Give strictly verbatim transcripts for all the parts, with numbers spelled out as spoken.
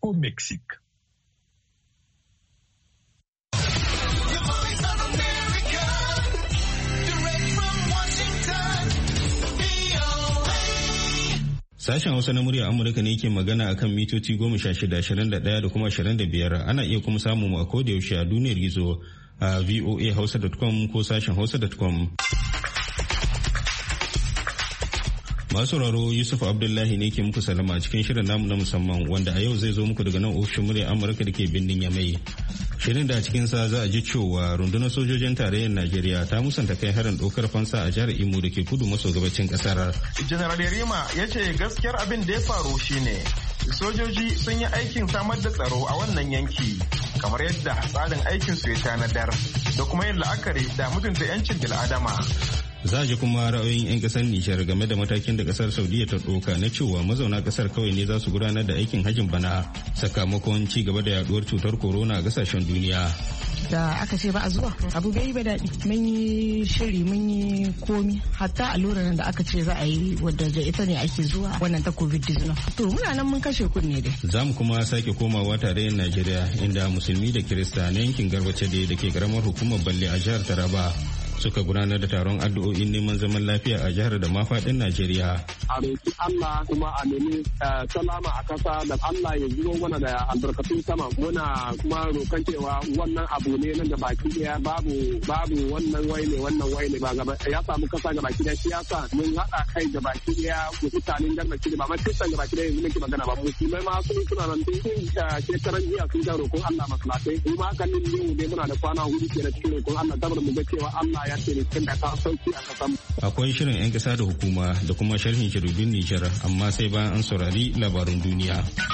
au Mexique. Sashen Hausa na murya Amurka ne ke magana a kan mitoci goma sha shida, ashirin da ɗaya da kuma ashirin da biyar. Ana iya kuma samun mu a koda yaushe a duniyar gizo a v o a hausa dot com ko sashen hausa dot com. Masu sauraro Yusuf Abdullahi ne ke muku salama a cikin shirin namu na musamman wanda a yau zai zo muku daga nan ofishin murya Amurka da ke birnin Yamai. Shirin da a cikinsa za a ji cewa rundunar sojojin tarayyar Najeriya ta musanta kai harin ɗaukar fansa a jihar Imo da ke kudu maso gabacin ƙasar. General Yarima ya ce gaskiyar abin da ya faru shine sojoji sun yi aikin samar da tsaro a wannan yanki kamar yadda tsarin aikin su ya tanadar da kuma yin la'akari da mutunta 'yancin bil'adama. Za a ji kuma ra'ayoyin 'yan kasar Nijar game da matakin da kasar Saudiya ta ɗauka na cewa mazauna kasar kawai ne za su gudanar da aikin hajjin bana sakamakon ci gaba da yaduwar cutar corona a kasashen duniya. Da aka ce ba a zuwa abu bai yi ba daɗi, mun yi shiri mun yi komi hatta allurar da aka ce za a yi wadda da ita ne ake zuwa wannan ta covid diecinueve. To muna nan mun kashe kunne dai. Za mu kuma sake komawa tarayyar Najeriya inda musulmi da Kirista na yankin Garbace da ke karamar hukumar Balle a jihar Taraba suka gudanar da taron addu'o'in neman zaman lafiya a jihar da ma faɗin Najeriya. A roki Allah kuma a nemi salama a kasa da Allah ya zubo mana da albarkatun sama. Muna kuma rokan cewa wannan abu ne nan da baki daya babu babu wannan waine wannan waine ba gaba ya samu kasa ga baki daya siyasa mun haɗa kai ga baki daya mutanen garbaci ba ma kristan ga baki daya yanzu muke magana ba musulmai ma sun suna nan tun shekaran jiya sun ga roƙon Allah maslatai kuma haka ne yau dai muna da kwana hudu kenan cikin roƙon Allah saboda mu ga cewa Allah Akwai shirin 'yan ƙasa da hukuma da kuma sharhin jaridun Nijar amma sai bayan an saurari labarun duniya.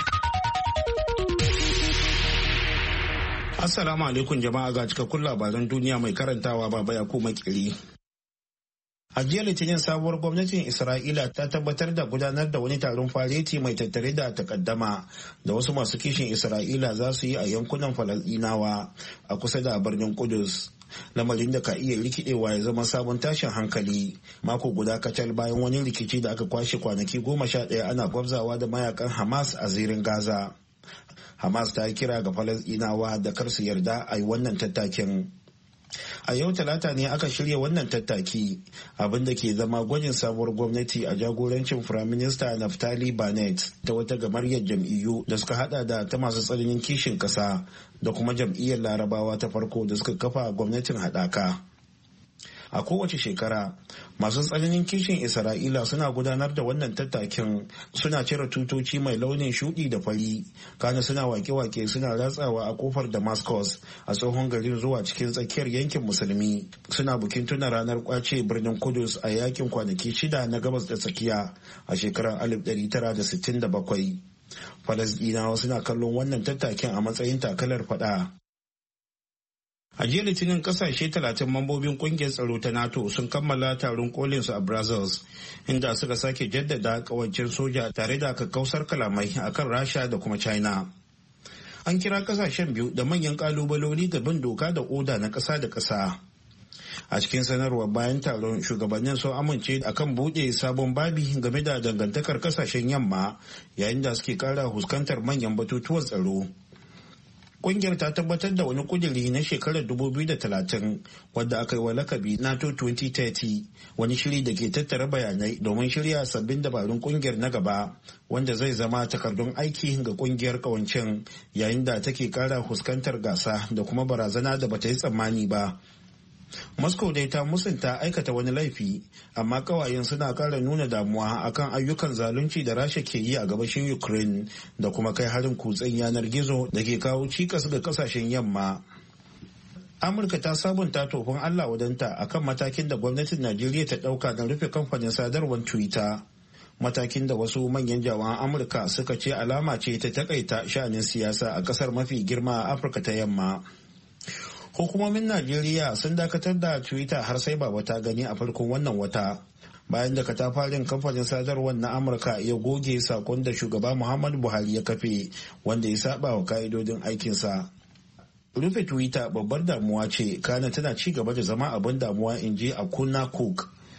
Assalamu alaikum jama'a ga cikakkun labaran duniya mai karantawa baba ya kuma kiri. A jiya Litinin sabuwar gwamnatin Isra'ila ta tabbatar da gudanar da wani taron fareti mai tattare da takaddama da wasu masu kishin Isra'ila za su yi a yankunan Falasɗinawa a kusa da birnin Kudus. Lamarin da ka iya rikidewa ya zama sabon tashin hankali mako guda kacal bayan wani rikici da aka kwashe kwanaki goma sha ɗaya ana gwabzawa da mayakan Hamas a zirin Gaza. Hamas ta yi kira ga Falasɗinawa da kar su yarda a yi wannan tattakin. A yau talata ne aka shirya wannan tattaki abinda ke zama gwajin sabuwar gwamnati a jagorancin firaminista Naftali Bennett ta wata gamaryar jam'iyyu da suka hada da ta masu tsananin kishin kasa da kuma jam'iyyar larabawa ta farko da suka kafa gwamnatin haɗaka. A kowace shekara masu tsananin kishin Isra'ila suna gudanar da wannan tattakin suna cire tutoci mai launin shuɗi da fari kana suna wake-wake suna ratsawa a kofar Damascus a tsohon garin zuwa cikin tsakiyar yankin musulmi suna bukin tuna ranar kwace birnin Kudus a yakin kwanaki shida na gabas da tsakiya a shekarar alif ɗari tara da sittin da bakwai. Falasɗinawa suna kallon wannan tattakin a matsayin takalar fada. A jiya Litinin kasashe talatin mambobin kungiyar tsaro ta NATO sun kammala taron kolinsu a Brussels inda suka sake jaddada kawancin soja tare da kakkausar kalamai akan Rasha da kuma China. An kira kasashen biyu da manyan kalubaloli ga bin doka da oda na ƙasa da ƙasa. A cikin sanarwar bayan taron shugabannin sun amince akan buɗe sabon babi game da dangantakar kasashen yamma yayin da suke kara fuskantar manyan batutuwan tsaro. Kungiyar ta tabbatar da wani kudiri na shekarar dubu biyu da talatin wadda aka yi wa lakabi NATO twenty thirty wani shiri da ke tattara bayanai domin shirya sabbin dabarun kungiyar na gaba wanda zai zama takardun aiki ga kungiyar kawancin yayin da take kara fuskantar gasa da kuma barazana da bata yi tsammani ba. Moscow dai ta musanta aikata wani laifi amma kawayen suna kara nuna damuwa akan ayyukan zalunci da Rasha ke yi a gabashin Ukraine da kuma kai harin kutsen yanar gizo da ke kawo cikas ga kasashen yamma. Amurka ta sabunta tofin Allah wadanta akan matakin da gwamnatin Najeriya ta dauka na rufe kamfanin sadarwar Twitter. Matakin da wasu manyan jami'an Amurka suka ce alama ce ta takaita sha'anin siyasa a kasar mafi girma a Afirka ta yamma. Hukumomin Najeriya sun dakatar da Twitter har sai baba ta gani a farkon wannan wata bayan da katafarin kamfanin sadarwar na Amurka ya goge sakon da shugaba Muhammadu Buhari ya kafe wanda ya saba wa ka'idodin aikinsa. Rufe Twitter babbar damuwa ce kana tana ci gaba da zama abin damuwa in ji Akuna Cook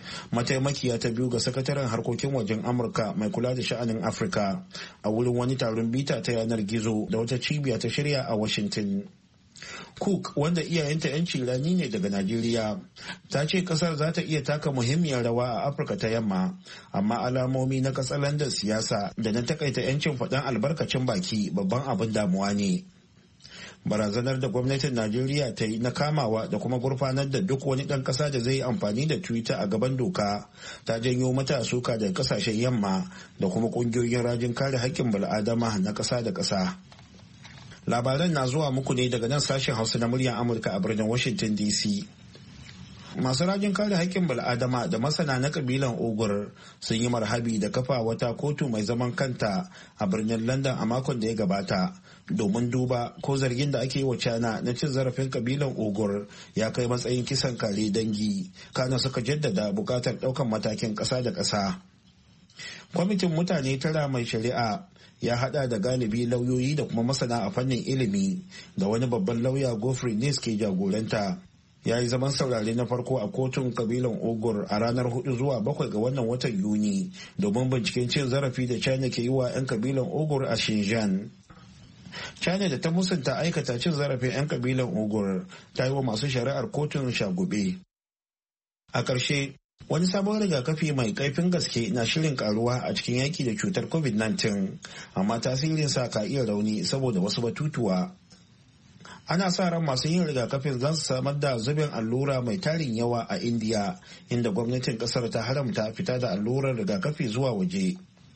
mataimakiya ta biyu ga sakataren harkokin wajen Amurka mai kula da sha'anin Afirka a wurin wani taron bita ta yanar gizo da wata cibiya ta shirya a Washington. Cook, wanda iyayenta 'yanci rani ne daga Najeriya, ta ce kasar za ta iya taka muhimmiyar rawa a Afirka ta yamma, amma alamomi na katsalandar siyasa da na takaita 'yancin faɗan albarkacin baki babban abin damuwa ne. Barazanar da gwamnatin Najeriya ta yi na kamawa da kuma gurfanar da duk wani ɗan ƙasa da zai yi amfani da Twitter a gaban doka ta janyo mata suka daga ƙasashen yamma da kuma ƙungiyoyin rajin kare haƙƙin bal'adama na ƙasa da ƙasa. Labaran na zuwa muku ne daga nan sashen Hausa na muryar Amurka a birnin Washington D C. Masu rajin kare haƙƙin bal'adama da masana na kabilan Ogur sun yi marhabi da kafa wata kotu mai zaman kanta a birnin London a makon da ya gabata domin duba ko zargin da ake yi wa China na cin zarafin kabilan Ogur ya kai matsayin kisan kare dangi, kana suka jaddada buƙatar ɗaukan matakin ƙasa da ƙasa. Kwamitin mutane tara mai shari'a ya hada da galibi lauyoyi da kuma masana a fannin ilimi da wani babban lauya Geoffrey Nice ke jagoranta. Ya yi zaman saurare na farko a kotun kabilan Ogur a ranar hudu zuwa bakwai ga wannan watan Yuni domin binciken cin zarafi da China ke yi wa 'yan kabilan Ogur a Xinjiang. China da ta musanta aikata cin zarafin 'yan kabilan Ogur ta yi wa masu shari'ar kotun shagube. A ƙarshe, wani sabon rigakafi mai kaifin gaske na shirin karuwa a cikin yaki da cutar covid nineteen, amma tasirinsa ka iya rauni saboda wasu batutuwa. Ana sa ran masu yin rigakafin za su samar da zubin allura mai tarin yawa a India, inda gwamnatin kasar ta haramta fita da allurar rigakafi zuwa waje.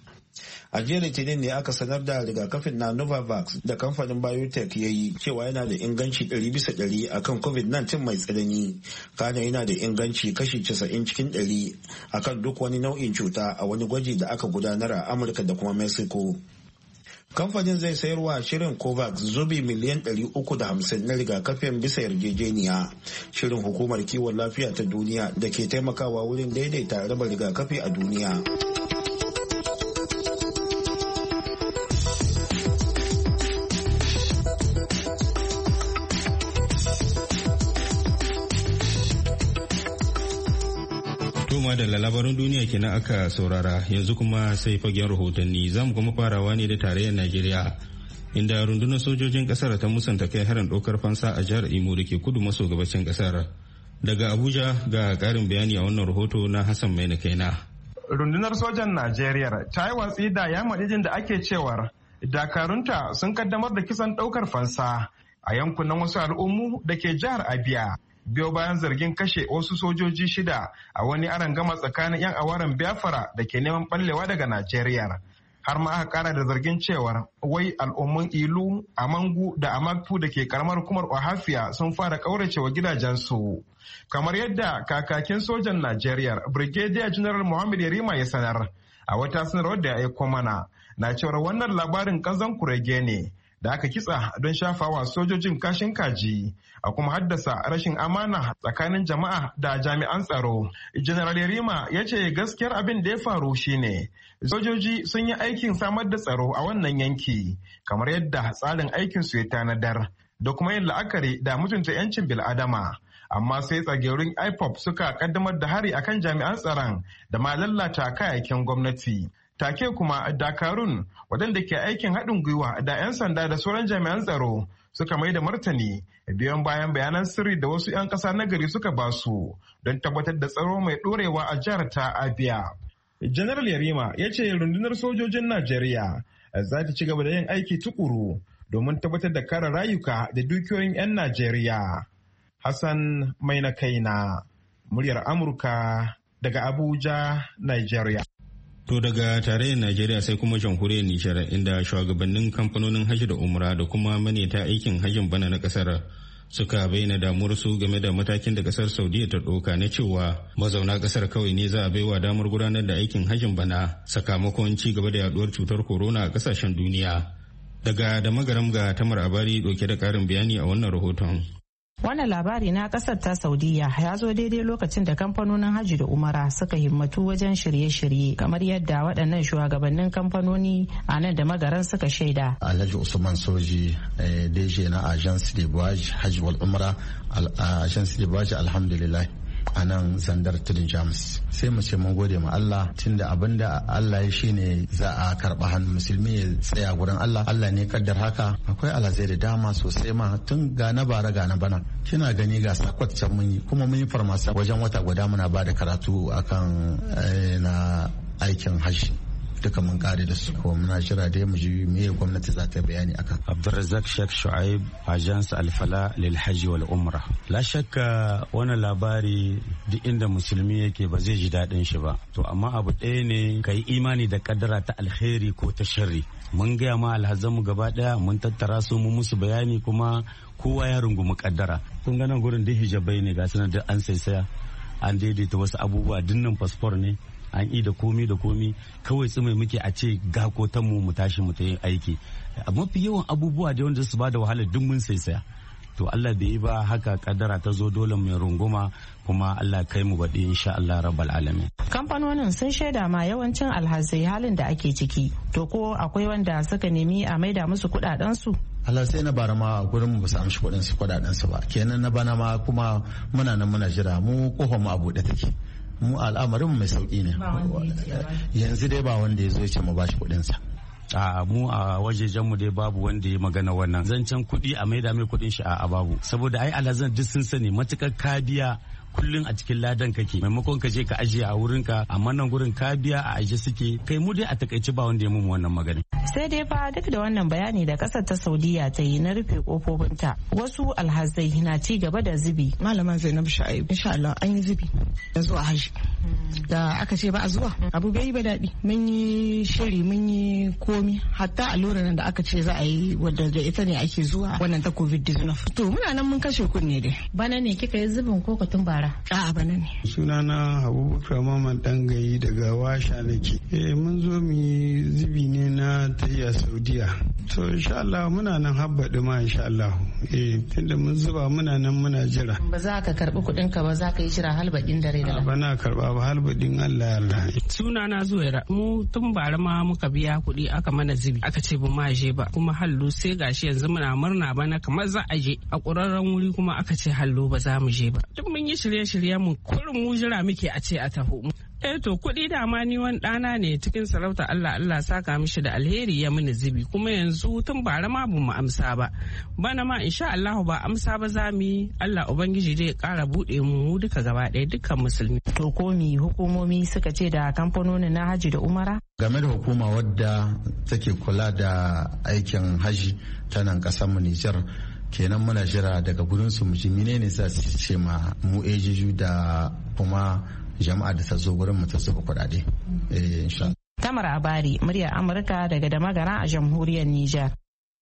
A jiya Litinin ne aka sanar da rigakafin na Novavax da kamfanin Biotech ya yi cewa yana da inganci ɗari bisa ɗari akan covid nineteen mai tsanani, kana yana da inganci kashi casa'in cikin ɗari akan duk wani nau'in cuta a wani gwaji da aka gudanar a Amurka da kuma Mexico. Kamfanin zai sayarwa shirin COVAX zubi miliyan ɗari uku da hamsin na rigakafin bisa yarjejeniya, shirin hukumar kiwon lafiya ta duniya da ke taimakawa wurin daidaita raba rigakafi a duniya. Toma da labaran duniya kenan aka saurara, yanzu kuma sai fagen rahotanni. Za mu kuma farawa ne da tarayyar Najeriya, inda rundunar sojojin kasar ta musanta kai harin ɗaukar fansa a jihar Imo da ke kudu maso gabashin kasar. Daga Abuja ga ƙarin bayani a wannan rahoto na Hassan Maina Kaina. Rundunar sojan Najeriya ta yi watsi da yamadijin da ake cewar dakarunta sun kaddamar da kisan ɗaukar fansa a yankunan wasu al'ummu da ke jihar Abia. Biyo bayan zargin kashe wasu sojoji shida a wani arangama tsakanin 'yan awaren Biafra da ke neman ɓallewa daga Najeriya. Har ma aka kara da zargin cewar wai al'ummun Ilu, Amangu da Amakfu da ke karamar hukumar Ohafiya sun fara kauracewa gidajensu. Kamar yadda kakakin sojan Najeriya Brigadier General Muhammad Yarima ya sanar a wata sanarwar da ya aiko mana, na cewar wannan labarin kanzon kurege ne da aka kitsa don shafawa sojojin kashin kaji a kuma haddasa rashin amana tsakanin jama'a da jami'an tsaro. General Yarima ya ce gaskiyar abin da ya faru shine sojoji sun yi aikin samar da tsaro a wannan yanki kamar yadda tsarin aikin su ya tanadar da kuma yin la'akari da mutunta 'yancin bil'adama. Amma sai tsagerun I P O P suka kaddamar da hari akan jami'an tsaron da ma lalata kayayyakin gwamnati. Take kuma dakarun waɗanda ke aikin haɗin gwiwa da 'yan sanda da sauran jami'an tsaro suka mai da martani biyan bayan bayanan sirri da wasu 'yan ƙasa na gari suka basu don tabbatar da tsaro mai ɗorewa a jihar ta Abia. General Yarima ya ce rundunar sojojin Najeriya za ta ci gaba da yin aiki tukuru domin tabbatar da kare rayuka da dukiyoyin 'yan Najeriya. Hassan Maina Kaina, muryar Amurka daga Abuja, Nigeria. To daga tarayyar Najeriya sai kuma jamhuriyar Nijar, inda shugabannin kamfanonin hajji da umra da kuma maneta aikin hajjin bana na kasar suka bayyana damuwar su game da matakin da kasar Saudiya ta ɗauka na cewa mazauna kasar kawai ne za a baiwa damar gudanar da aikin hajjin bana sakamakon ci gaba da yaduwar cutar corona a kasashen duniya. Daga da magaram ga Tamar Abari ɗauke da ƙarin bayani a wannan rahoton. Wannan labari na kasar ta Saudiya ya zo daidai lokacin da kamfanonin hajji da umara suka himmatu wajen shirye-shirye kamar yadda waɗannan shugabannin kamfanoni a nan da magaran suka shaida. Alhaji Usman Soji, D J na Agence de Voyage Hajji wal Umra, Agence de Voyage alhamdulillah a nan zandar tudun jamus. Sai mu ce mun gode ma Allah tunda abinda Allah ya shine za a karba hannu musulmi ya tsaya gurin Allah. Allah ne kaddar haka. Akwai alhazai da dama sosai ma tun ga na bara ga na bana. Kina gani ga sakwat can mun yi kuma mun yi farmasa wajen wata guda muna ba da karatu akan na aikin hajji. Duka mun kare da su kuma muna jira dai mu ji me gwamnati za ta bayani akan. Abdulrazak Sheikh Shu'aib, Agence Al-Fala lil Hajj wal Umrah. La shakka wannan labari duk inda musulmi yake ba zai ji daɗin shi ba. To amma abu ɗaya ne kai imani da kaddara ta alkhairi ko ta sharri. Mun gaya ma alhazanmu gaba ɗaya mun tattara su mu musu bayani kuma kowa ya rungumi kaddara. Kun ga nan gurin da hijabai ne ga sanar da an saisaya an daidaita wasu abubuwa dinnan fasfor ne. An yi da komi da komi kawai tsumai muke a ce ga kotan mu mu tashi mu ta yin aiki. Mafi yawan abubuwa da wanda su ba da wahala duk mun saisaya. To Allah bai yi ba haka kaddara ta zo dole mai runguma kuma Allah kai mu baɗi insha Allah rabbal alamin. Kamfanonin sun shaida ma yawancin alhazai halin da ake ciki. To ko akwai wanda suka nemi a maida musu kuɗaɗen su? Allah sai na bara ma gurin mu ba su amshi kuɗin su kuɗaɗen su ba. Kenan na bana ma kuma muna nan muna jira mu kofar mu a buɗe take. Mu al'amarin mai sauki ne yanzu dai ba wanda ya zo ce mu bashi kudin sa. A mu a wajejen mu dai babu wanda ya magana wannan zancen kuɗi a maida mai kuɗin shi a babu saboda ai alhazan duk sun sani matukar ka biya kullun a cikin ladan kake maimakon ka je ka ajiye a wurin ka amma nan gurin ka biya a aje suke kai mu dai a takaice ba wanda ya mun wannan magana. Sai dai fa duk da wannan bayani da kasar ta Saudiya ta yi na rufe kofofinta wasu alhazai na ci gaba da zubi. Malama Zainab Shu'aib insha Allah an yi zubi da zuwa haji da aka ce ba a zuwa abu bai yi ba daɗi mun yi shiri mun yi komi hatta alluran da aka ce za a yi wadda da ita ne ake zuwa wannan ta covid nineteen. To muna nan mun kashe kunne dai. Bana ne kika yi zubin ko tun bara? A'a bana ne. Sunana Abubakar Mamman Dangayi daga Washa nake. Eh mun zo mu yi zubi ne na tayya Saudiya. To insha Allah muna nan habbaɗi ma insha Allah. Eh tunda mun zuba muna nan muna jira. Ba za ka karbi kuɗin ka ba za ka yi jira halbaɗin dare da. Ba na karba ba halbaɗin Allah Allah. Sunana Zuwaira mu tun bara ma muka biya kuɗi aka mana zubi aka ce ba ma je ba kuma hallu sai gashi yanzu muna murna bana kamar za a je a ƙurarren wuri kuma aka ce hallu ba za mu je ba. Duk mun yi shirye-shiryen mu kurin mu jira muke a ce a taho. Eh to kuɗi dama ni wani ɗana ne cikin sarauta Allah Allah saka mishi da alheri ya mini zubi kuma yanzu tun bara ma bu mu amsa ba bana ma insha Allah ba amsa ba za mu yi Allah ubangiji zai ƙara buɗe mu duka gaba ɗaya dukkan musulmi. To ko mi hukumomi suka ce da kamfanonin na haji da umara? Game da hukuma wadda take kula da aikin haji ta nan ƙasar mu Nijar kenan muna jira daga gurin su mu ji menene za su ce ma mu ejeju da kuma jama'a da ta zo gurin mu ta zuba kuɗaɗe. Tamar Abari, murya Amurka daga Damagara a jamhuriyar Nijar.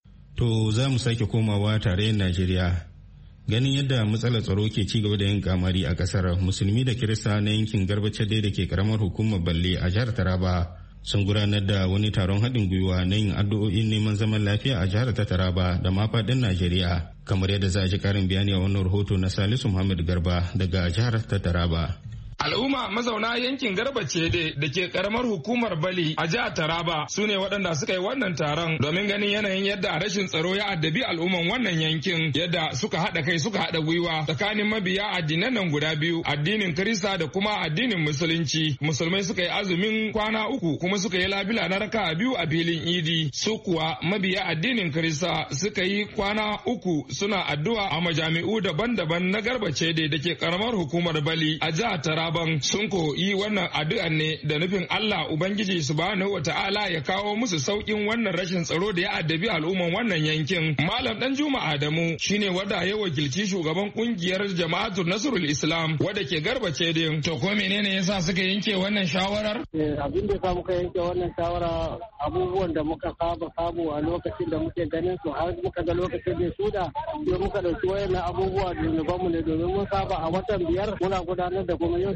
To za mu sake komawa tarayyar Najeriya. Ganin yadda matsalar tsaro ke ci gaba da yin kamari a kasar, musulmi da kirista na yankin Garbace da ke karamar hukumar Balle a jihar Taraba sun gudanar da wani taron haɗin gwiwa na yin addu'o'in neman zaman lafiya a jihar ta Taraba da ma faɗin Najeriya. Kamar yadda za a ji ƙarin bayani a wannan rahoto na Salisu Muhammad Garba daga jihar ta Taraba. Al'umma mazauna yankin Garbace da ke karamar hukumar Bali a jihar Taraba su ne waɗanda suka yi wannan taron domin ganin yanayin yadda rashin tsaro ya addabi al'umman wannan yankin yadda suka haɗa kai suka haɗa gwiwa tsakanin mabiya addinan nan guda biyu addinin Kirista da kuma addinin Musulunci. Musulmai suka yi azumin kwana uku kuma suka yi labila na raka biyu a filin Idi. Su kuwa mabiya addinin Kirista suka yi kwana uku suna addu'a a majami'u daban-daban na Garbace da ke karamar hukumar Bali a jihar Taraba. Sun koyi wannan addu'an ne da nufin Allah Ubangiji subhanahu wa ta'ala ya kawo musu saukin wannan rashin tsaro da ya addabi al'umman wannan yankin. Malam Dan Juma Adamu shine wanda ya wakilci shugaban kungiyar Jama'atul Nasrul Islam wanda ke Garbace din. To ko menene yasa suka yanke wannan shawarar? Abin da yasa muka yanke wannan shawara abubuwan da muka saba samu a lokacin da muke ganin su har muka ga lokacin da su da sai muka dauki wayannan abubuwa da zunubanmu ne domin mun saba a watan biyar muna gudanar da kuma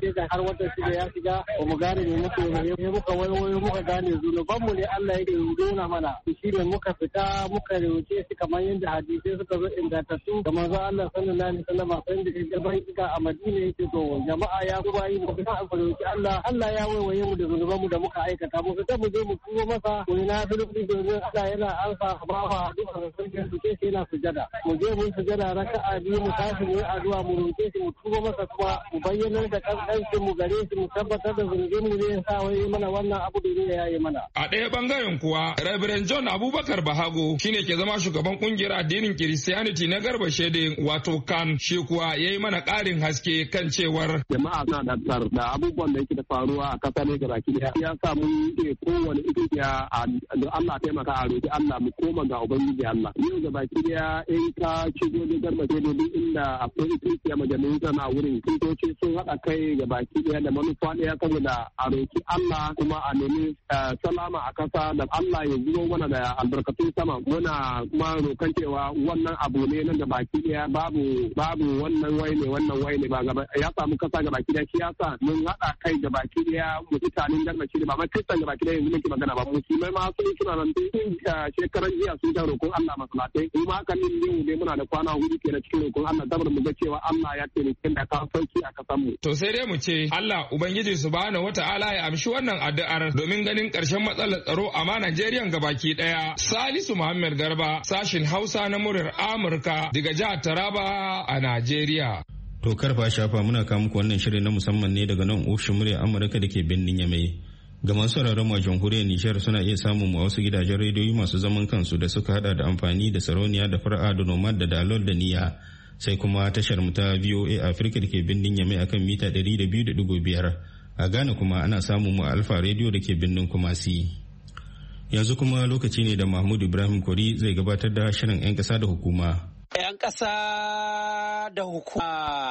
sai ga har wata shida ya shiga ba mu gane me muke ne muka wayo muka gane zunuban mu ne Allah yake nuna mana shi ne muka fita muka roke shi kamar yadda hadisi suka zo ingantattu da manzo Allah sallallahu alaihi wasallam sai da gaban kika a Madina yake to jama'a ya kuma yi mu fita a roki Allah Allah ya waye mu da zunuban mu da muka aikata mu fita mu je mu kuma masa mu na fili domin Allah yana alfa ba fa duka sarkin su ke yana sujada mu je mu sujada raka'a biyu mu tashi mu addu'a mu roke shi mu tuba masa kuma mu bayyana da kankancin mu gare shi mu tabbatar da zunubin mu ne sa wai mana wannan abu da ne yayi mana a ɗaya bangaren kuwa Reverend John Abubakar Bahago shine ke zama shugaban kungiyar addinin Christianity na Garba Shede wato kan shi kuwa yayi mana ƙarin haske kan cewar jama'a na da tsar da abubuwan da yake da faruwa a kasa ne gaba ki ya sa mun ce kowane ikiya Allah taimaka a roki Allah mu koma ga ubangiji Allah yau gaba ki in ka shigo da Garba Shede duk inda akwai ikiya majalisa na wurin kintoci sun haɗa kai gaba ki da manufa ɗaya saboda a roki Allah kuma a nemi salama a kasa da Allah ya zuwa mana da albarkatun sama muna kuma rokan cewa wannan abu ne nan da baki daya babu babu wannan wai ne wannan wai ne ba gaba ya samu kasa ga baki daya shi yasa mun hada kai ga baki daya mu mutanen Garba Shede ba ma kristan ga baki daya yanzu muke magana ba musulmai ma sun suna nan tun shekaran jiya sun ta roƙon Allah masallatai kuma haka ne mu dai muna da kwana hudu kenan cikin roƙon Allah saboda mu ga cewa Allah ya taimake da ka sauki a kasan mu to sai dai mu ce Allah ubangiji subhanahu wataala ya amshi wannan addu'ar domin ganin ƙarshen matsalar tsaro a ma Najeriya gabaki daya. Salisu Muhammad Garba sashin Hausa na muryar Amurka daga jihar Taraba a Najeriya. To karfa shafa muna kawo muku wannan shirin na musamman ne daga nan ofishin muryar Amurka da ke birnin Yamai. Ga masu sauraron mu a jamhuriyar Nijar suna iya samun mu a wasu gidajen rediyoyi masu zaman kansu da suka hada da amfani da sarauniya da fara'a da nomad da dalol da niyya. Sai kuma tashar mu ta V O A Africa da ke birnin Yamai akan mita ɗari da biyu da ɗigo biyar. A Ghana kuma ana samun mu a Alfa Radio da ke birnin Kumasi. Yanzu kuma lokaci ne da Mahmud Ibrahim Kori zai gabatar da shirin 'yan ƙasa da hukuma. 'yan ƙasa da hukuma.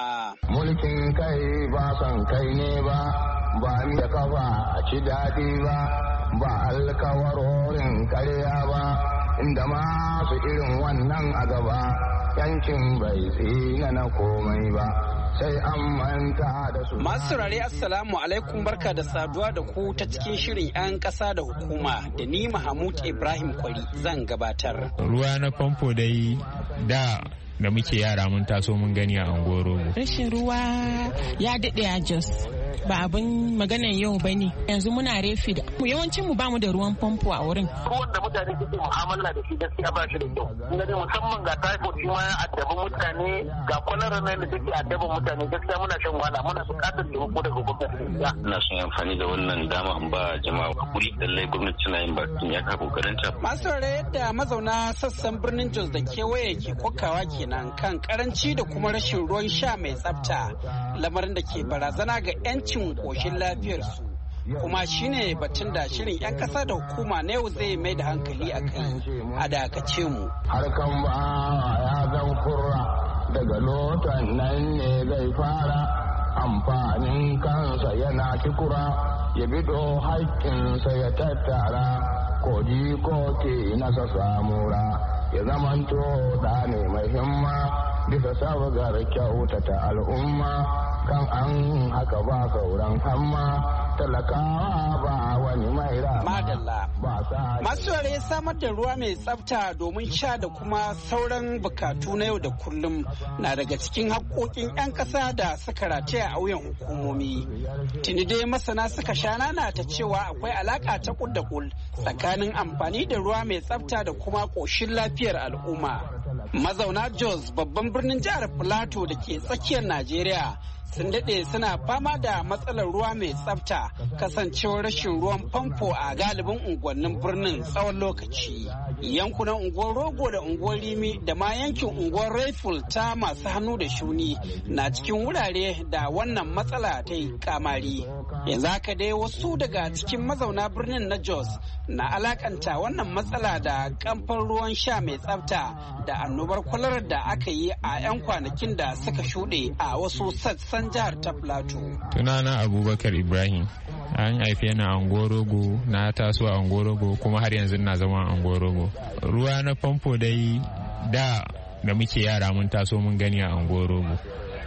Mulkin kai ba son kai ne ba, ba ni da kafa a ci daɗi ba, ba alkawarorin karya ba, inda masu irin wannan a gaba, yankin bai tsina na komai ba. Sai an manta da su. Masu saurare assalamu alaikum barka da saduwa da ku ta cikin shirin 'yan ƙasa da hukuma da ni Mahmud Ibrahim Kwari zan gabatar. Ruwa na famfo dai da da muke yara mun taso mun gani a Angoro. Rashin ruwa ya daɗe a Jos. Ba abin maganan yau ba ne yanzu muna refi da yawancin mu bamu da ruwan famfo a wurin. Ruwan da mutane suke mu'amala da shi gaskiya ba shi da kyau. Ina da musamman ga typhoid shi ma ya addabi mutane ga kwalara nan da take addabin mutane gaskiya muna shan wahala muna buƙatar taimako daga gwamnati. Ina son amfani da wannan dama in ba jama'a hakuri lallai gwamnati tana yin bakin ya ka kokarin ta. Masu yadda mazauna sassan birnin Jos da kewaye ke kokawa kenan kan karanci da kuma rashin ruwan sha mai tsafta lamarin da ke barazana ga 'yanci cin koshin lafiyarsu kuma shine batun da shirin 'yan kasa da hukuma na yau zai mai da hankali a kai a dakace mu harkan ba ya zan kurra daga lotan nan ne zai fara amfanin kansa yana kikura ya bido haƙƙinsa ya tattara koji ko ke nasa samura ya zamanto da ne mai himma bisa sabgar kyautata al'umma kan an haka ba sauran hamma talakawa ba wani mai rama. Madalla. Masu yare samar da ruwa mai tsafta domin sha da kuma sauran bukatu na yau da kullum na daga cikin haƙoƙin 'yan ƙasa da suka rataya a wuyan hukumomi. Tuni dai masana suka sha nana ta cewa akwai alaƙa ta kud da kul tsakanin amfani da ruwa mai tsafta da kuma ƙoshin lafiyar al'umma. Mazauna Jos babban birnin jihar Plateau da ke tsakiyar Najeriya sun daɗe suna fama da matsalar ruwa mai tsafta kasancewar rashin ruwan famfo a galibin unguwannin birnin tsawon lokaci. Yankunan unguwar Rogo da unguwar Rimi da ma yankin unguwar Rifle ta masu hannu da shuni na cikin wurare da wannan matsala ta yi kamari. Yanzu haka dai wasu daga cikin mazauna birnin na Jos na alakanta wannan matsala da kamfan ruwan sha mai tsafta da annobar kwalar da aka yi a 'yan kwanakin da suka shuɗe a wasu sassan jihar ta Plateau. Tunana Abubakar Ibrahim. An haife ni a Angorogo, na taso a Angorogo kuma har yanzu na zama a Angorogo. Ruwa na famfo dai da da muke yara mun taso mun gani a Angorogo.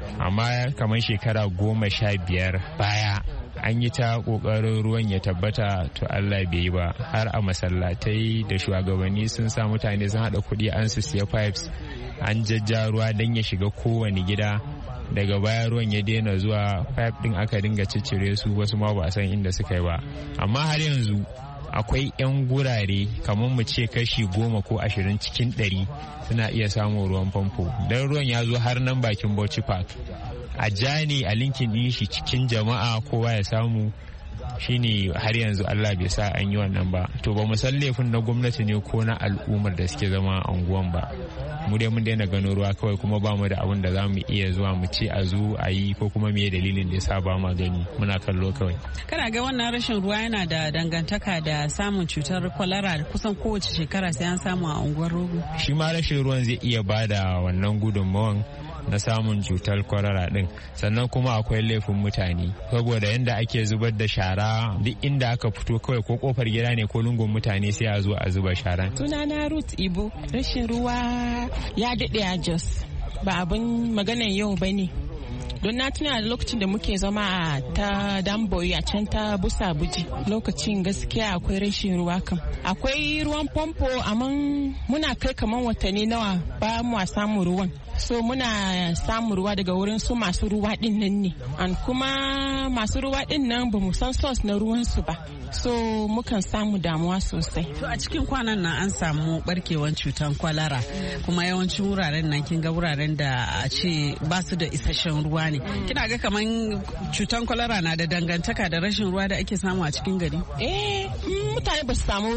amma kamar shekara goma sha biyar baya an yi ta kokarin ruwan ya tabbata to Allah bai yi ba, har a masallatai da shugabanni sun sa mutane sun hada kuɗi an su siya pipes an jajja ruwa don ya shiga kowane gida. Daga baya ruwan ya daina zuwa, pipe din aka dinga ciccire su, wasu ma ba a san inda suka yi ba. Amma har yanzu akwai 'yan gurare kamar mu ce kashi goma ko ashirin cikin ɗari suna iya samun ruwan famfo, don ruwan ya zo har nan bakin Bauchi Park. A jani a linkin din shi cikin jama'a kowa ya samu, shine har yanzu Allah bai sa an yi wannan ba. To ba mu san laifin na gwamnati ne ko na al'ummar da suke zama a unguwan ba. Mu dai mun daina gano ruwa kawai, kuma ba mu da abin da za mu iya zuwa mu ce a zo a yi, ko kuma me dalilin da ya sa ba ma gani, muna kallo kawai. Kana ga wannan rashin ruwa yana da dangantaka da samun cutar kwalara kusan kowace shekara sai an samu a unguwar Rogo? Shi ma rashin ruwan zai iya bada wannan gudunmawan na samun cutar kwarara din. Sannan kuma akwai laifin mutane, saboda yanda ake zubar da shara duk inda aka fito kawai, ko kofar gida ne ko lungun mutane sai a zo a zuba sharan. Sunana Ruth Ibo. Rashin ruwa ya daɗe a Jos, ba abin maganan yau ba ne. Don na tuna da lokacin da muke zama a ta Damboyi a can ta Busa Buji, lokacin gaskiya akwai rashin ruwa kam. Akwai ruwan famfo amma muna kai kaman watanni nawa ba mu samu ruwan. So muna samun ruwa daga wurin su masu ruwa din nan ne. An kuma masu ruwa din nan ba mu san source na ruwan su ba. So mukan samu damuwa sosai. To a cikin kwanan nan an samu barkewan cutan kwalara, kuma yawancin wuraren nan kin ga wuraren da a ce ba su da isasshen ruwa ne. Kina ga kaman cutan kwalara na da dangantaka da rashin ruwa da ake samu a cikin gari? Eh, mutane ba su samu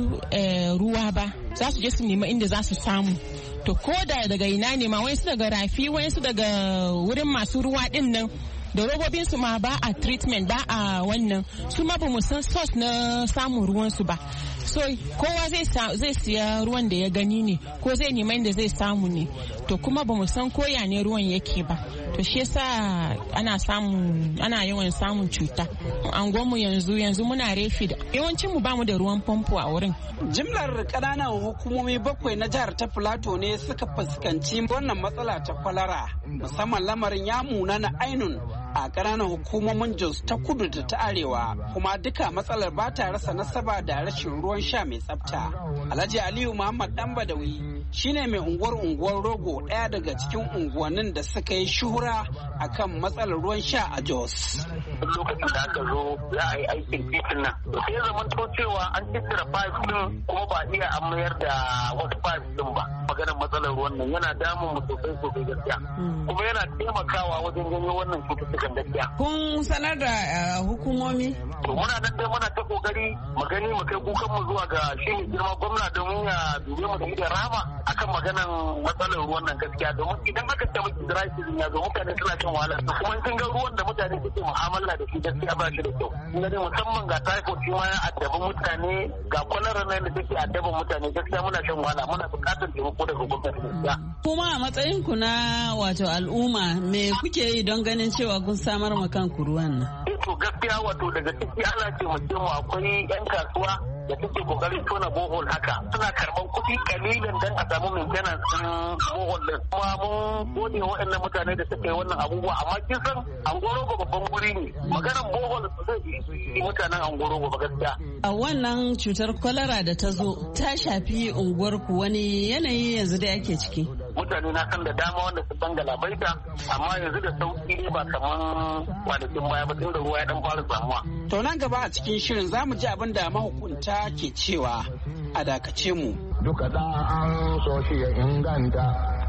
ruwa ba, za su je su nema inda za su samu. To ko da daga ina ne ma, wayansu daga rafi, wayansu daga wurin masu ruwa din nan, da robobin su ma ba a treatment, ba a wannan, su ma ba mu san source na samun ruwan su ba. So kowa zai siya ruwan da ya gani ne, ko zai nema inda zai samu ne, to kuma ba mu san koya ne ruwan yake ba. To shi yasa ana samun ana yawan samun cuta. Angonmu yanzu yanzu muna refi da yawancin mu bamu da ruwan famfo a wurin. Jimlar ƙananan hukumomi bakwai na jihar ta Filato ne suka fuskanci wannan matsala ta kwalara, musamman lamarin ya munana ainun a ƙananan hukumomin Jos ta kudu da ta arewa, kuma duka matsalar ba ta rasa nasaba da rashin ruwan sha mai tsafta. Alhaji Aliyu Muhammad Dan Badawi shine mai unguwar unguwar Rogo, ɗaya daga cikin unguwannin da suka yi shuhura akan matsalar ruwan sha a Jos. Lokacin da aka zo za a yi aikin titin nan, sai ya zama to cewa an tattara pipe din kuma ba iya an mayar da wasu pipe din ba. Maganar matsalar ruwan nan yana damun mu sosai sosai gaskiya, kuma yana taimakawa wajen janyo wannan cututtukan gaskiya. Kun sanar da hukumomi? To muna nan dai muna ta kokari mu gani mu kai kukan mu zuwa ga shi ne girma gwamna domin ya dube mu da idan rama akan maganar matsalar ruwan nan gaskiya, domin idan aka ce miki dry season ya zo mutane suna cin wahala, kuma kin ga ruwan da mutane suke mu'amala da shi gaskiya ba shi da kyau. Kin ga musamman ga typhoid shi ma ya addabi mutane, ga kwalara nan da take addaban mutane gaskiya muna shan wahala, muna buƙatar taimako daga gwamnati gaskiya. Kuma a matsayin ku na wato al'umma me kuke yi don ganin cewa kun samar ma kanku ruwan nan? To gaskiya wato daga ciki ana ce mu akwai 'yan kasuwa da suke kokarin tona bohol haka, suna karban kuɗi kalilan don a samu maintenance ɗin bohol din. Kuma mun gode waɗannan mutane da suka yi wannan abubuwa, amma kin san Angorogo babban guri ne, maganar bohol zai yi mutanen Angorogo ba gaskiya. A wannan cutar kwalara da ta zo ta shafi unguwarku, wani yanayi yanzu da yake ciki? Mutane na san da dama wanda su dan galabaita, amma yanzu da sauki ne ba kaman kwanakin baya ba, tun da ruwa ya dan fara samuwa. To nan gaba a cikin shirin za mu ji abin da mahukunta ke cewa, a dakace mu. Duka da an so shi ya inganta,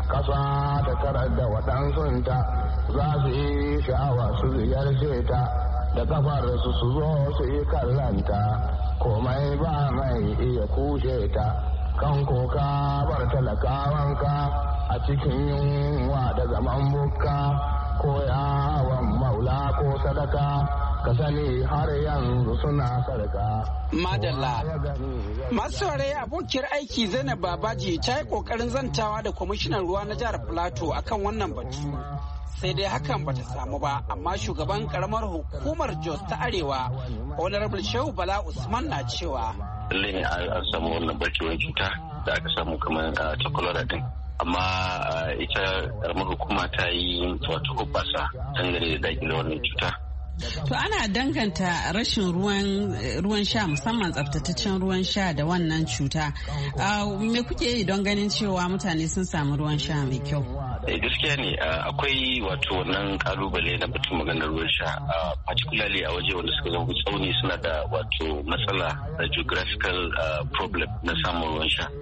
kasa ta tarar da waɗansunta za su yi sha'awa su ziyarce ta, da kafar su su zo su yi kallanta, komai ba mai iya kushe ta. Kan koka bar talakawanka a cikin yunwa da zaman bukka, ko yawon maula ko sadaka, ka sani har yanzu suna sarka. Madalla. Masu saurare abokiyar aiki Zainab Babaji ta yi kokarin zantawa da kwamishinan ruwa na jihar Filato akan wannan batu. Sai dai hakan bata samu ba, amma shugaban karamar hukumar Jos ta Arewa, Honorable Shehu Bala Usman na cewa. Lallai ne an samu wannan barkewar cuta da aka samu kamar ta cholera din. amma ita karamar hukuma ta yi wato hoɓɓasa dangane da dakile wannan cuta. To ana danganta rashin ruwan ruwan sha musamman tsaftataccen ruwan sha da wannan cuta. Me kuke yi don ganin cewa mutane sun samu ruwan sha mai kyau? Gaskiya ne akwai wato wannan kalubale na batun maganar ruwan sha, particularly a waje wanda suka zama tsauni suna da wato matsala da geographical problem na samun ruwan sha.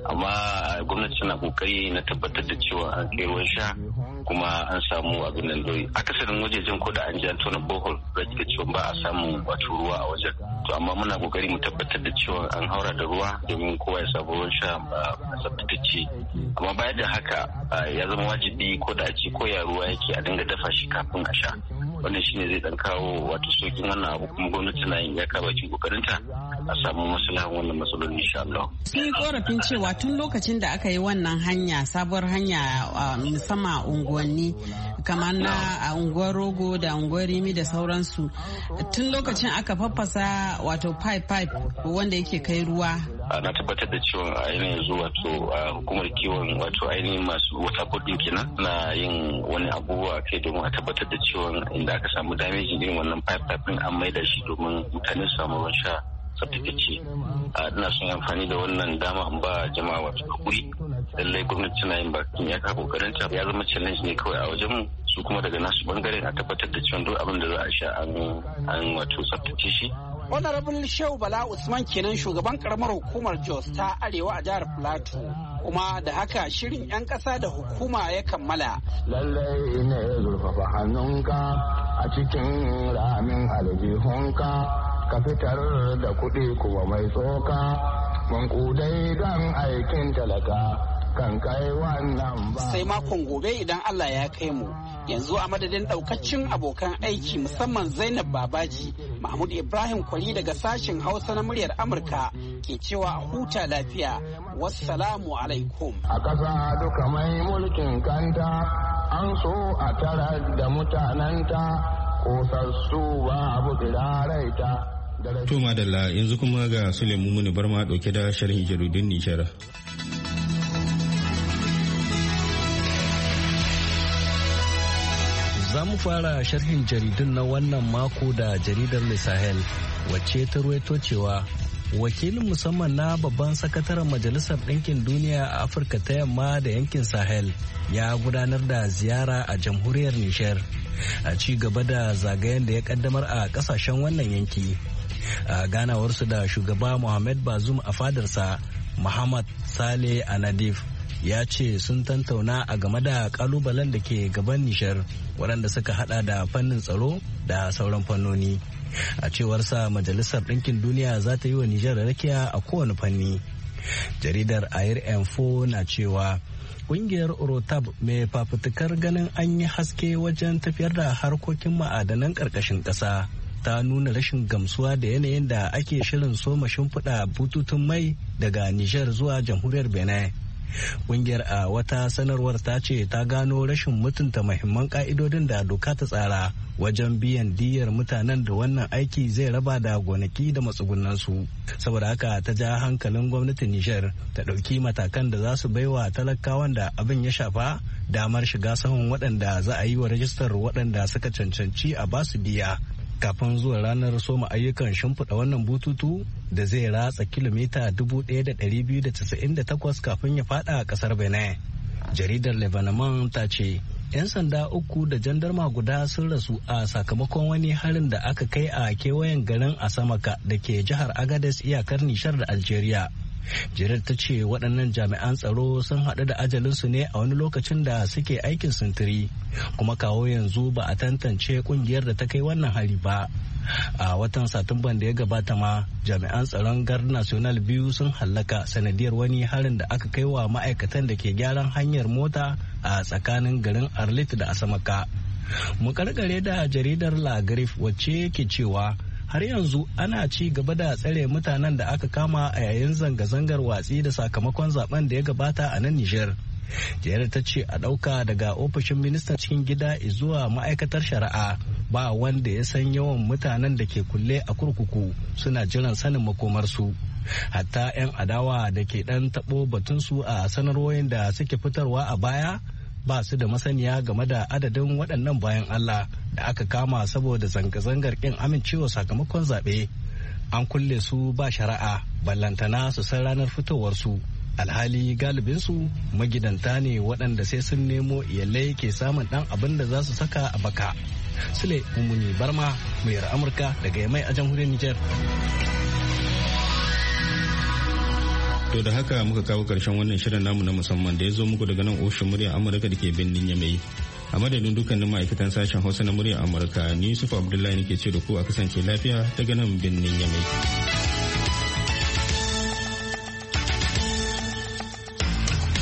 Amma gwamnati tana kokari na tabbatar da cewa an kai ruwan sha kuma an samu abin nan dai akasarin wajejen ko da an ji an tona bohol da cewa ba a samu wato ruwa a wajen. To amma muna kokari mu tabbatar da cewa an haura da ruwa domin kowa ya samu ruwan sha a tsaftace. Amma bayan da haka ya zama wajibi ko da a ci ko ya ruwa yake a dinga dafa shi kafin a sha. Wannan shine zai dan kawo wato sokin wannan abu, kuma gwamnati na yin ya kaba cikin kokarinta a samu maslahan wannan matsalolin insha Allah. Sun yi korafin cewa tun lokacin da aka yi wannan hanya sabuwar hanya musamman unguwanni kamar na a unguwar Rogo da unguwar Rimi da sauransu, tun lokacin aka faffasa wato pipe pipe wanda yake kai ruwa. Na tabbatar da cewa ainihin yanzu wato hukumar kiwon wato ainihin masu wata kudin kenan na yin wani abubuwa kai domin a tabbatar da cewa inda aka samu damage irin wannan pipe pipe an maida shi domin mutane su samu ruwan sha tsaftatacce. Ina son amfani da wannan dama in ba jama'a wato hakuri. Lallai gwamnati tana yin bakin ya ka kokarinta, ya zama challenge ne kawai a wajen mu, su kuma daga nasu bangaren a tabbatar da cewa duk abin da za a sha an wato tsaftace shi. Honorable Shehu Bala Usman kenan shugaban karamar hukumar Jos ta Arewa a jihar Plateau. Kuma da haka shirin 'yan ƙasa da hukuma ya kammala. Lallai ne zurfafa hannunka a cikin ramin aljihunka ka fitar da kuɗi kuma mai tsoka mankudai don aikin talaka kan kai wannan ba. Sai makon gobe idan Allah ya kai mu. Yanzu a madadin daukacin abokan aiki musamman Zainab Babaji, Mahmud Ibrahim Kwari daga sashen Hausa na muryar Amurka ke cewa a huta lafiya. Wassalamu alaikum. A ƙasa duka mai mulkin kanta an so a tara da mutanenta kosassu ba abu tsiraraita. To madalla yanzu kuma ga Suleiman Muni Barma dauke da sharhin jaridun Nijar. Za mu fara sharhin jaridun na wannan mako da jaridar Le Sahel wacce ta ruwaito cewa wakilin musamman na babban sakataren Majalisar Ɗinkin Duniya a Afirka ta Yamma da yankin Sahel ya gudanar da ziyara a jamhuriyar Nijar a ci gaba da zagayen da ya kaddamar a kasashen wannan yanki. A ganawarsu da shugaba Mohamed Bazoum a fadarsa, Muhammad Saleh Anadif ya ce sun tantauna a game da kalubalen da ke gaban Nijar waɗanda suka hada da fannin tsaro da sauran fannoni. A cewarsa Majalisar Ɗinkin Duniya za ta yi wa Nijar rakiya a kowane fanni. Jaridar Air Info na cewa ƙungiyar Orotab mai fafutukar ganin an yi haske wajen tafiyar da harkokin ma'adanan ƙarƙashin ƙasa ta nuna rashin gamsuwa da yanayin da ake shirin soma shimfiɗa bututun mai daga Nijar zuwa jamhuriyar Benin. Kungiyar a wata sanarwar ta ce ta gano rashin mutunta mahimman ka'idodin da doka ta tsara wajen biyan diyyar mutanen da wannan aiki zai raba da gonaki da matsugunansu. Saboda haka ta ja hankalin gwamnatin Nijar ta ɗauki matakan da za su baiwa talakawan da abin ya shafa damar shiga sahun waɗanda za a yi wa rajistar waɗanda suka cancanci a basu diya kafin zuwa ranar soma ayyukan shimfiɗa wannan bututu da zai ratsa kilomita dubu ɗaya da ɗari biyu da casa'in da takwas kafin ya faɗa a ƙasar Benin. Jaridar Lebanon ta ce 'yan sanda uku da jandarma guda sun rasu a sakamakon wani harin da aka kai a kewayen garin Asamaka da ke jihar Agadez iyakar Nishar da Algeria. Jirar ta ce waɗannan jami'an tsaro sun haɗu da ajalinsu ne a wani lokacin da suke aikin sintiri, kuma kawo yanzu ba a tantance ƙungiyar da ta kai wannan hari ba. A watan Satumban da ya gabata ma jami'an tsaron Guard National biyu sun hallaka sanadiyar wani harin da aka kai wa ma'aikatan da ke gyaran hanyar mota a tsakanin garin Arlit da Asamaka. Mu karkare da jaridar La Griffe wacce ke cewa har yanzu ana ci gaba da tsare mutanen da aka kama a yayin zanga-zangar watsi da sakamakon zaben da ya gabata a nan Nijar. Jihar ta ce a ɗauka daga ofishin ministan cikin gida zuwa ma'aikatar shari'a ba wanda ya san yawan mutanen da ke kulle a kurkuku suna jiran sanin makomarsu. hatta 'yan adawa da ke ɗan taɓo batunsu a sanarwoyin da suke fitarwa a baya ba su da masaniya game da adadin waɗannan bayan Allah da aka kama saboda zanga-zangar ƙin amincewa sakamakon zaɓe. An kulle su ba shari'a ballantana su san ranar fitowarsu. Alhali galibinsu magidanta ne waɗanda sai sun nemo iyalai ke samun ɗan abin da za su saka a baka. Sule Mummuni Barma, muryar Amurka daga Yamai a jamhuriyar Nijar. To da haka muka kawo karshen wannan shirin namu na musamman da ya zo muku daga nan ofishin muryar Amurka da ke birnin Yamai. A madadin dukkanin ma'aikatan sashen Hausa na muryar Amurka, ni Yusuf Abdullahi nake ce da ku a kasance lafiya daga nan birnin Yamai.